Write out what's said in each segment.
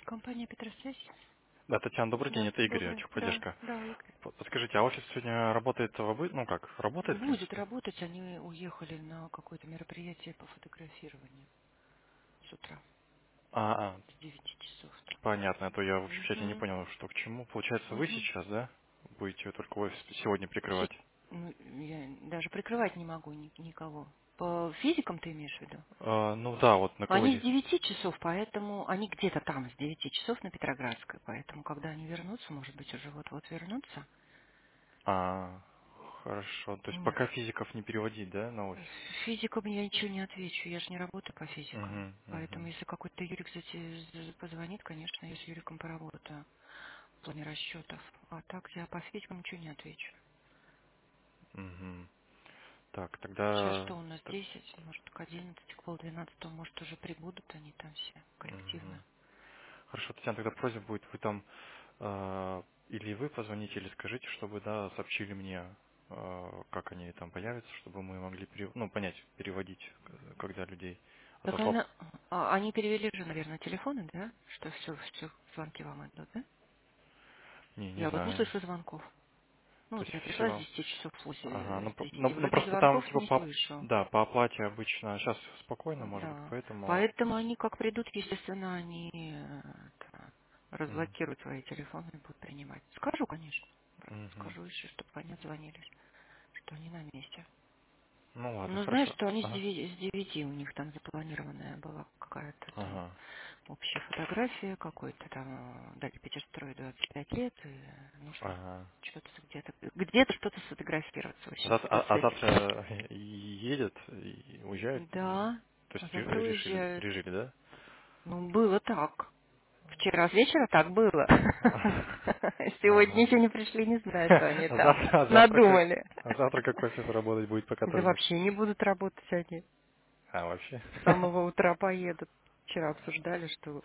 Компания Петросвязь? Да, Татьяна, добрый день, Да, это Игорь, доброе. Да, техподдержка. да, Игорь. Подскажите, а офис сегодня работает, ну как, работает, в Будет принципе? работать, они уехали на какое-то мероприятие по фотографированию с утра, А, с 9 часов там. понятно, а то я в общем чате не Угу, понял, что к чему. Получается, вы угу. сейчас, да, будете только офис сегодня прикрывать? Ну, я даже прикрывать не могу никого. По физикам ты имеешь в виду? Ну да, вот на Они с КВИ. 9 часов, поэтому они где-то там с 9 часов на Петроградской, поэтому когда они вернутся, может быть, уже вот-вот вернутся. А, хорошо, то есть Вот. пока физиков не переводить, да, на офис? Физикам я ничего не отвечу, я же не работаю по физикам. Угу, Поэтому угу, если какой-то Юрик позвонит, конечно, я с Юриком поработаю в плане расчетов. А так я по физикам ничего не отвечу. угу. Так, Сейчас тогда... что у нас 10, может к 11, к полдвенадцатого, может уже прибудут они там все коллективно. Мгм. Хорошо, Татьяна, тогда просьба будет, вы там или вы позвоните, или скажите, чтобы, да, сообщили мне, как они там появятся, чтобы мы могли, ну, понять, переводить, когда людей. А то Так она, они перевели же, наверное, телефоны, да? Что все звонки вам идут, да? не Я вот не знаю. слышу звонков. Ну То вот есть я пришла с все. 10 часов Ага, после, ну, с 10, ну, вроде просто там, звонков типа, не слышу. да, по оплате обычно, сейчас спокойно, может быть, Да. поэтому... Поэтому они как придут, естественно, они М, разблокируют свои телефоны и будут принимать. Скажу, конечно. мгм. Скажу еще, чтобы они звонили, что они на месте. Ну, ладно, Ну, знаешь, хорошо. что они Ага. с 9 у них там запланированная была какая-то там Ага. общая фотография, какой-то там дали Петерстрой 25 лет, и нужно Ага. что-то где-то что-то сфотографироваться, в общем, А спецэффект. завтра едет и уезжает? Да, То а есть завтра уезжают. решили, да? Ну, было так. Вчера с вечера так было. Сегодня Ага. еще не пришли, не знаю, что они А там завтра, надумали. как офис работать будет, пока Да только... вообще не будут работать они. А, вообще? С самого утра поедут. Вчера обсуждали, что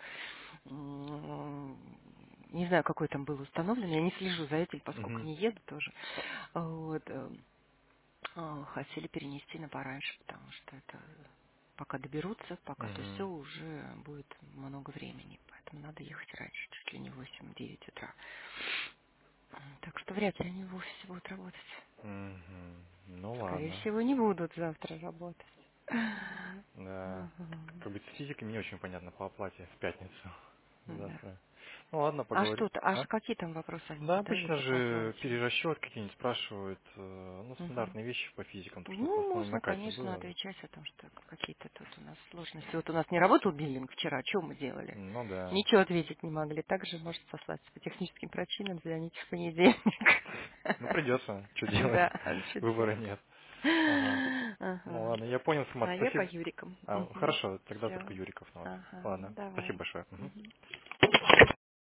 не знаю, какой там был установлен, я не слежу за этим, поскольку Мгм. не еду тоже. Вот, хотели перенести на пораньше, потому что это пока доберутся, пока то все Мгм. уже будет много времени, поэтому надо ехать раньше, чуть ли не 8-9 утра. Так что вряд ли они в офисе будут работать. Мгм. Ну Скорее ладно. всего, не будут завтра работать. Да. Ага. Как бы с физикой не очень понятно по оплате в пятницу. Да. Завтра. Ну ладно, А поговорим. что-то, А? какие там вопросы они Да, задают обычно по же оплате? перерасчет какие-нибудь спрашивают, ну, Мгм. стандартные вещи по физикам, то, что в Ну, основном на можно, Кате конечно, было. отвечать о том, что какие-то тут у нас сложности. Вот у нас не работал биллинг вчера, что мы делали? Ну да. Ничего ответить не могли. Также может сослаться по техническим причинам, звонить в понедельник. Ну придется, что делать, Да, что выбора делать? нет. Ага. Ну Ага. ладно, я понял, Самат, А я по спасибо. Юрикам. Хорошо, тогда Все. только Юриков на офис. Ага, Ладно, спасибо давай. большое. Мгм. Мгм.